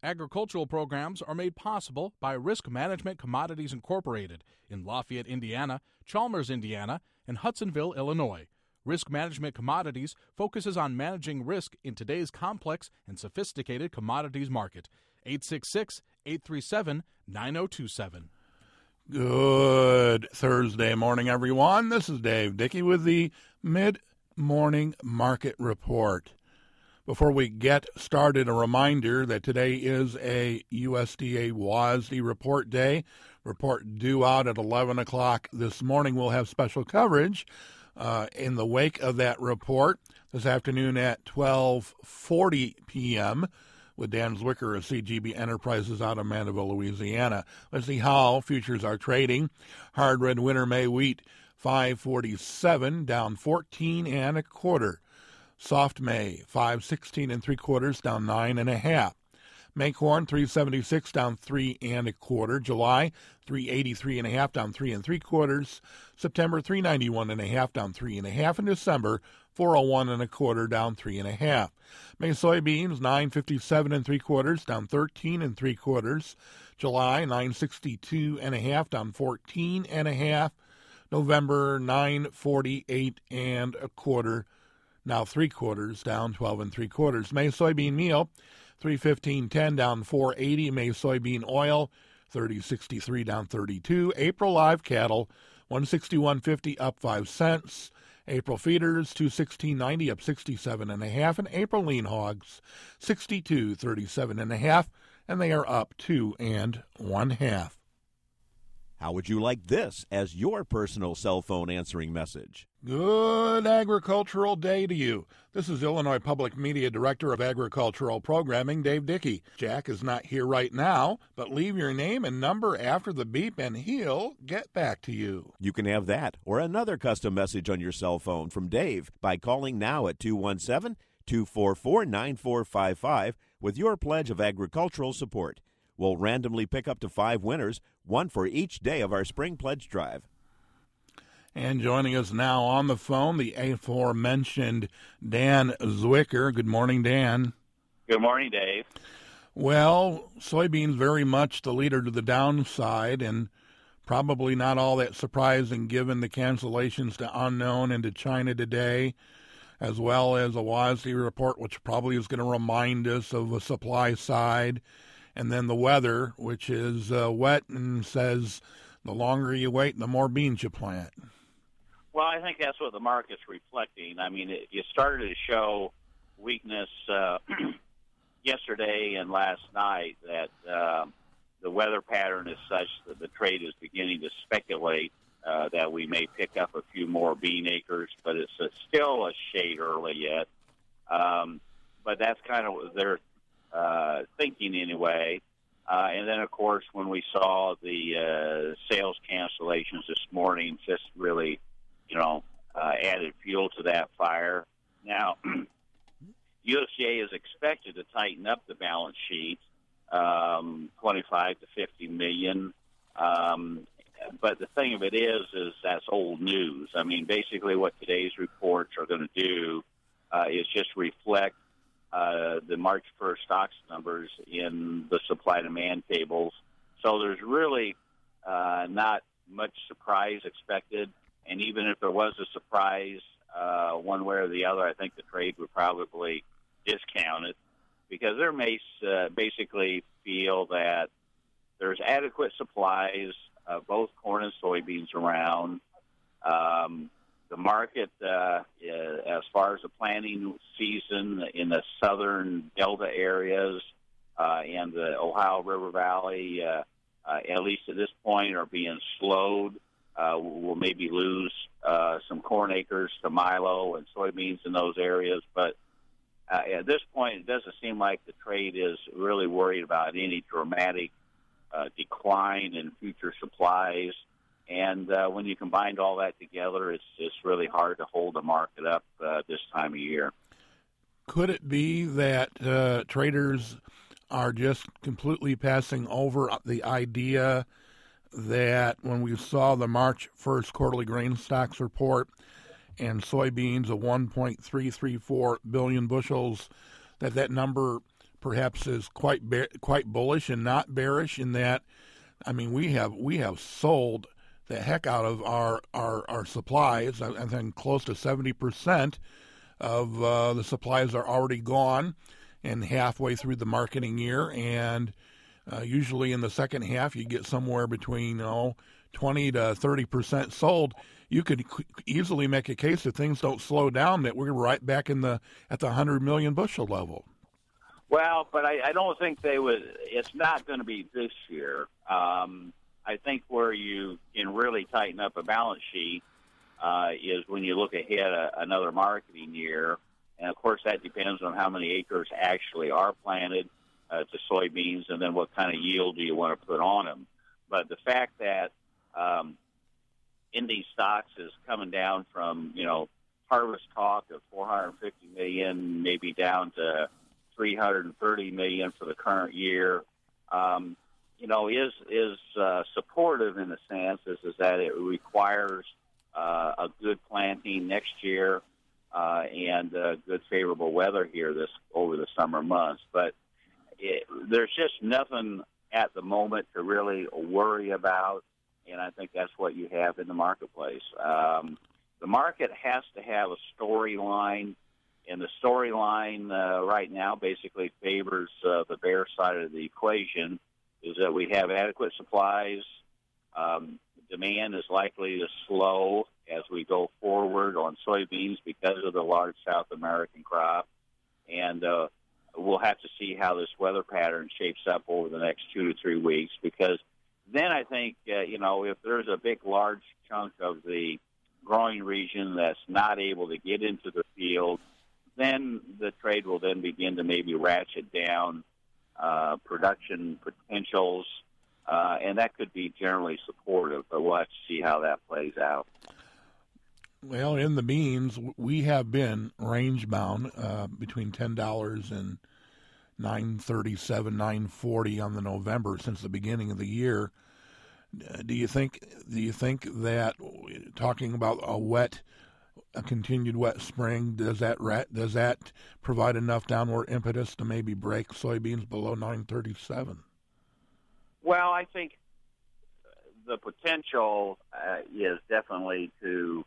Agricultural programs are made possible by Risk Management Commodities Incorporated in Lafayette, Indiana, Chalmers, Indiana, and Hudsonville, Illinois. Risk Management Commodities focuses on managing risk in today's complex and sophisticated commodities market. 866-837-9027. Good Thursday morning, everyone. This is Dave Dickey with the Mid-Morning Market Report. Before we get started, a reminder that today is a USDA WASDE report day. Report due out at 11 o'clock this morning. We'll have special coverage in the wake of that report this afternoon at 12:40 p.m. with Dan Zwicker of CGB Enterprises out of Mandeville, Louisiana. Let's see how futures are trading. Hard red winter May wheat, 547, down 14 and a quarter. Soft May, 516 3/4, down 9 1/2. May corn, 376, down 3 1/4. July, 383 1/2, down 3 3/4. September, 391 1/2, down 3 1/2. And December, 401 1/4, down 3 1/2. May soybeans, 957 3/4, down 13 3/4. July, 962 1/2, down 14 1/2. November, 948 1/4. Now 3/4, down 12 3/4. May soybean meal, 315.10, down 480. May soybean oil, 30.63, down 32. April live cattle, 161.50, up 5 cents. April feeders, 216.90, up 67 1/2. And April lean hogs, 62.37 1/2, and they are up 2 1/2. How would you like this as your personal cell phone answering message? Good agricultural day to you. This is Illinois Public Media Director of Agricultural Programming, Dave Dickey. Jack is not here right now, but leave your name and number after the beep and he'll get back to you. You can have that or another custom message on your cell phone from Dave by calling now at 217-244-9455 with your pledge of agricultural support. We'll randomly pick up to 5 winners, one for each day of our Spring Pledge Drive. And joining us now on the phone, the aforementioned Dan Zwicker. Good morning, Dan. Good morning, Dave. Well, soybeans very much the leader to the downside, and probably not all that surprising given the cancellations to unknown and to China today, as well as a WASDE report, which probably is going to remind us of a supply side. And then the weather, which is wet and says the longer you wait, the more beans you plant. Well, I think that's what the market's reflecting. I mean, it started to show weakness yesterday and last night that the weather pattern is such that the trade is beginning to speculate that we may pick up a few more bean acres, but it's still a shade early yet. But that's kind of what they're thinking anyway. And then, of course, when we saw the sales cancellations this morning, just really, added fuel to that fire. Now, USDA is expected to tighten up the balance sheet, 25 to 50 million. But the thing of it is that's old news. I mean, basically what today's reports are going to do is just reflect the March 1st stocks numbers in the supply-demand tables. So there's really not much surprise expected. And even if there was a surprise one way or the other, I think the trade would probably discount it because they may basically feel that there's adequate supplies of both corn and soybeans around. The market, as far as the planting season in the southern Delta areas and the Ohio River Valley, at least at this point, are being slowed. We'll maybe lose some corn acres to milo and soybeans in those areas. But at this point, it doesn't seem like the trade is really worried about any dramatic decline in future supplies. And when you combine all that together, it's really hard to hold the market up this time of year. Could it be that traders are just completely passing over the idea that when we saw the March 1st quarterly grain stocks report and soybeans of 1.334 billion bushels, that number perhaps is quite bullish and not bearish in that, I mean, we have sold the heck out of our supplies. I think close to 70% of the supplies are already gone and halfway through the marketing year. And usually in the second half, you get somewhere between 20 to 30% sold. You could easily make a case if things don't slow down that we're right back at the 100 million bushel level. Well, but I don't think they would. It's not going to be this year. I think where you can really tighten up a balance sheet is when you look ahead another marketing year. And, of course, that depends on how many acres actually are planted to soybeans and then what kind of yield do you want to put on them. But the fact that Indy stocks is coming down from, harvest talk of 450 million, maybe down to 330 million for the current year, is supportive in the sense is that it requires a good planting next year and good favorable weather here over the summer months. But there's just nothing at the moment to really worry about, and I think that's what you have in the marketplace. The market has to have a storyline, and the storyline right now basically favors the bear side of the equation, is that we have adequate supplies. Demand is likely to slow as we go forward on soybeans because of the large South American crop. And we'll have to see how this weather pattern shapes up over the next 2 to 3 weeks, because then I think, if there's a big, large chunk of the growing region that's not able to get into the field, then the trade will then begin to maybe ratchet down production potentials, and that could be generally supportive, but we'll have to see how that plays out. Well, in the beans, we have been range-bound between $10 and $9.37, $9.40 on the November since the beginning of the year. Do you think that, talking about a continued wet spring, does that provide enough downward impetus to maybe break soybeans below 9.37? Well, I think the potential is definitely to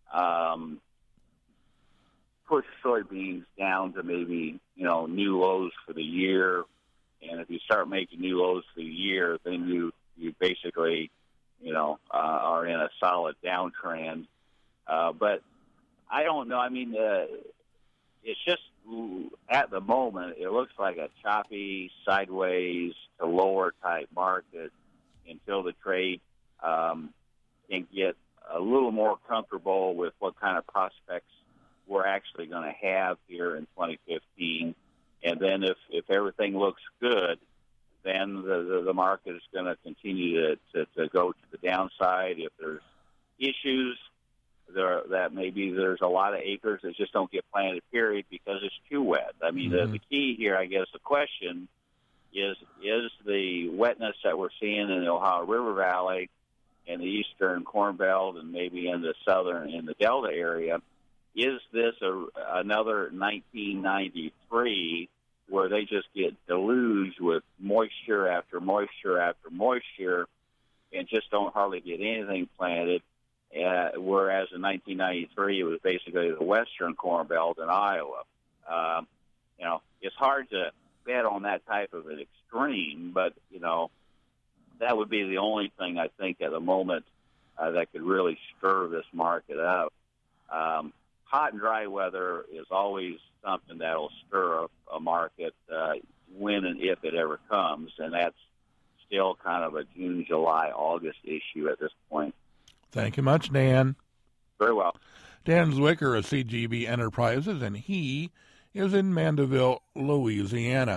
push soybeans down to maybe new lows for the year, and if you start making new lows for the year, then you basically are in a solid downtrend. But I don't know. I mean, it's just at the moment it looks like a choppy sideways to lower type market until the trade can get a little more comfortable with what kind of prospects we're actually going to have here in 2015. And then if everything looks good, then the market is going to continue to go to the downside. If there's issues, that maybe there's a lot of acres that just don't get planted, period, because it's too wet. I mean, the key here, I guess, the question is the wetness that we're seeing in the Ohio River Valley and the eastern Corn Belt and maybe in the southern, in the Delta area, is this another 1993 where they just get deluged with moisture after moisture after moisture and just don't hardly get anything planted? Whereas in 1993, it was basically the western Corn Belt in Iowa. It's hard to bet on that type of an extreme, but, that would be the only thing I think at the moment that could really stir this market up. Hot and dry weather is always something that will stir up a market when and if it ever comes, and that's still kind of a June, July, August issue at this point. Thank you much, Dan. Very well. Dan Zwicker of CGB Enterprises, and he is in Mandeville, Louisiana.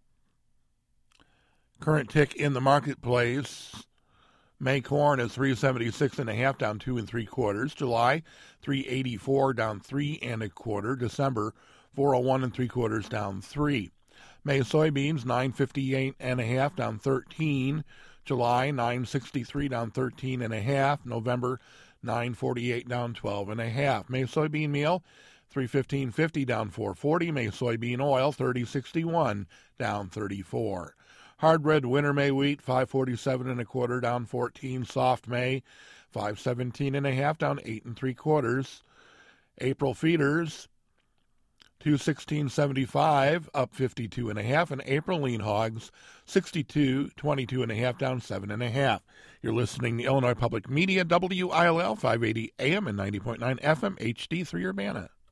Current tick in the marketplace: May corn is 376.5, down 2 3/4. July 384, down 3 1/4. December 401 3/4, down 3. May soybeans 958.5, down 13. July 963, down 13.5. November 948, down 12.5. May soybean meal $315.50 down $4.40. May soybean oil $30.61 down $34. Hard red winter May wheat $5.47 down 14. Soft May $5.17 down 8 3/4. April feeders $216.75 up 52.5, and April lean hogs $62.22.5 down 7.5. You're listening to Illinois Public Media, WILL 580 AM and 90.9 FM HD3 Urbana.